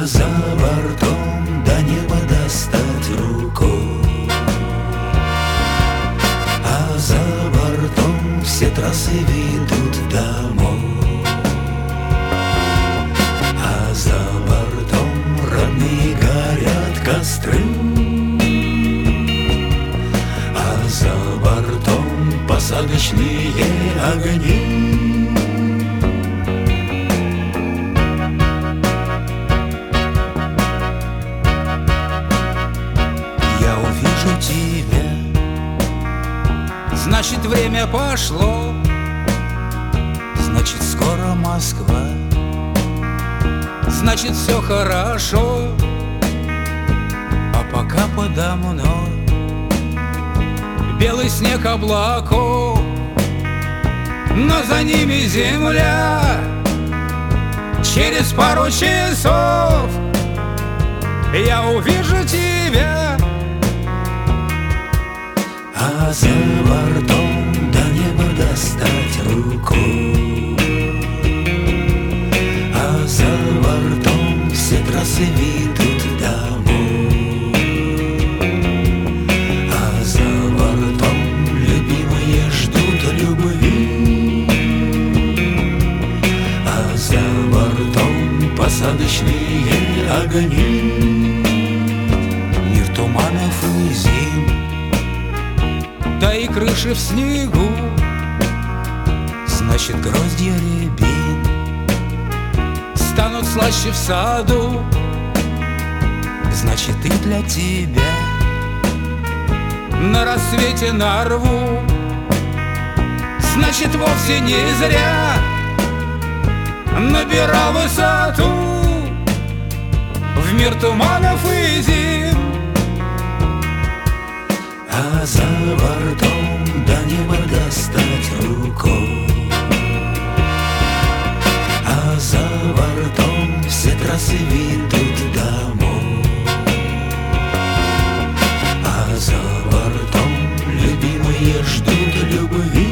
за бортом до неба достать рукой, а за бортом все трассы ведут домой, а за бортом родные горят костры, а за бортом посадочные огни. Тебя, значит, время пошло, значит, скоро Москва, значит, все хорошо. А пока подо мной белый снег облаков, но за ними земля. Через пару часов я увижу тебя. А за бортом до неба достать рукой, а за бортом все трассы ведут домой, а за бортом любимые ждут любви, а за бортом посадочные огни. Мир туманов и зим, да и крыши в снегу, значит, гроздья рябин станут слаще в саду, значит, и для тебя на рассвете нарву, значит, вовсе не зря набирал высоту в мир туманов и зим. А за бортом до неба достать рукой, а за бортом все трассы ведут домой, а за бортом любимые ждут любви,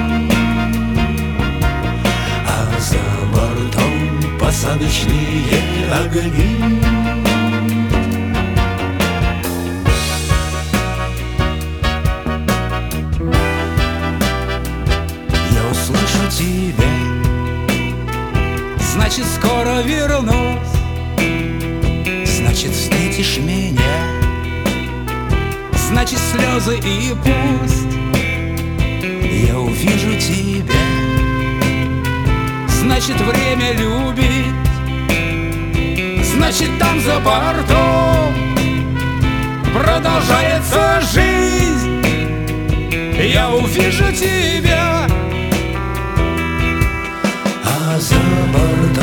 а за бортом посадочные огни. Слышу тебя, значит, скоро вернусь, значит, встретишь меня, значит, слезы и пусть я увижу тебя, значит, время любить, значит, там за бортом продолжается жизнь, я увижу тебя. А за бортом